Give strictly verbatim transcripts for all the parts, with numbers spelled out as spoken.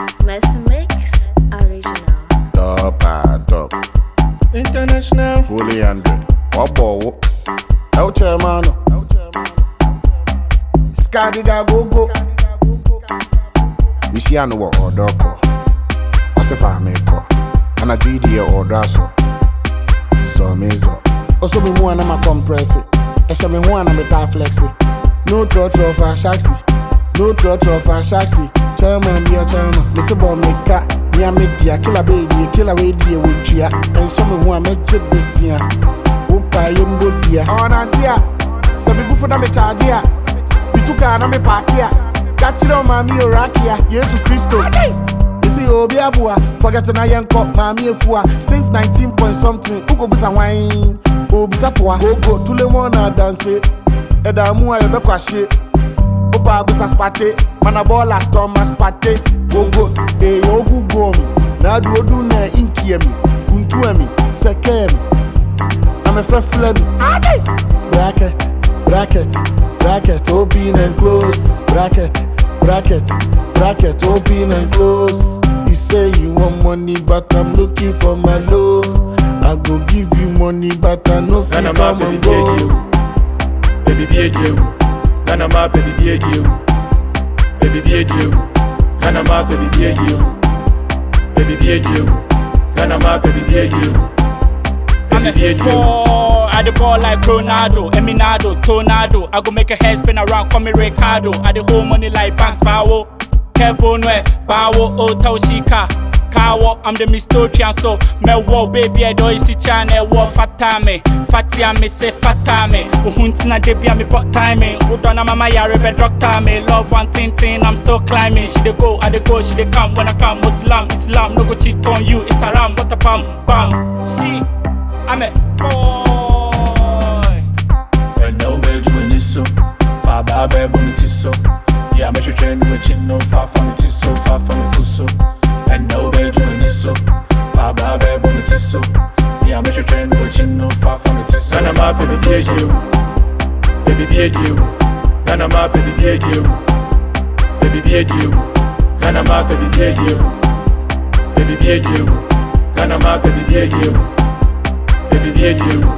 Messi Mix Original. Top and top. International. Fully hundred. Wabo. El Chairmano. Skadiga go go. Misiano or Doko. Asifa Meko. And a G D or Dasso. So mezo. Also be one of my compress it. I shall be one of my flexi. No trotro for shaxi. No trotro for shaxi. Chairman be a chairman. Mister Bob make cat. Me a media killer baby, killer radio with chia. And some one make chip this year. Opa yumbo dear. On a dear. Some people for them charge here. We took a name park here. Catch it on Mammy or Rakia. Yes, Christo. You see, Obiabua. Forgetting I am caught Mammy Fua. Since nineteen point something. Ugo Bisa wine. Obisapua. Go to le mona dance. Edamu a yebe kwashi. Opa Bisa spate. Manabola Thomas Pate. Go go. Eh, Ogu go me. Na do do na inkie me. Kuntu me. Seke me. I'm a fresh flame. Bracket. Bracket. Bracket. Open and close. Bracket. Bracket. Bracket. Open and close. You say you want money, but I'm looking for my love. I go give you money, but I know if you come and go. Baby, be a deal. Can I my baby be a deal? Baby, be a deal. Can I my baby be a deal? Baby, be a deal. Can I my baby be a deal? Baby, be a deal. I the ball like Ronaldo, Eminado, Tornado. I go make a head spin around, call me Ricardo. I the whole money like Banks, Power. Kebo Nwe, Bawo, Ota Shika. Kawo, I'm the Mistopian, so me wo baby, I do see channel, wo fatame. Fatia me say fatame. Uhuntina debia me pot timing. Udona mama yare be doctor me. Love one thing thing, I'm still climbing. She dey go, I dey go, she dey come. When I come, Muslim, Islam, no go cheat on you. It's haram, what a bam, bam. See, I'm a boy. And no way doing this so. Far by baby, it's so. Yeah, I'm a train with you, no far from it is so far from it so. And no way doing this so. Far by baby, it's so. Yeah, I'm a train with you, no far from it is so. And I'm up baby be a deal. Baby be a deal. And I'm up baby be a deal. Baby be a deal. And I'm up baby be a deal. Baby be a deal. And I'm up baby be a deal. Baby be a deal.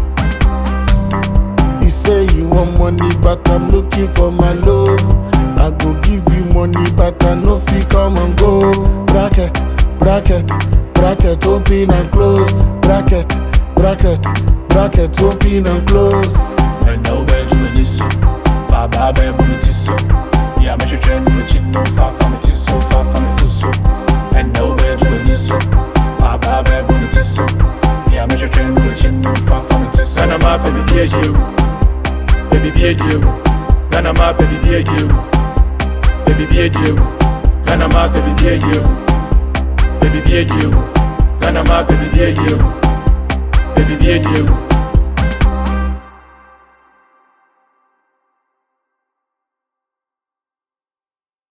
You say you want money, but I'm looking for my love. I go give you money, but I know if you come and go. Bracket, bracket, bracket, open and close. Bracket, bracket, bracket, open and close. And no way doing this so. Far by baby, it's so. Yeah, I'm a train with you, no far from it is so far from it so. And no way doing this so. Far by baby, it's so. Yeah, I'm a train with you, no far from it is so. And I'm up baby be a deal. Baby be a deal. And I'm up baby be a deal. Baby be a deal. Can I my baby be a deal? Baby be a deal. Can I my baby be a deal? Baby be a deal.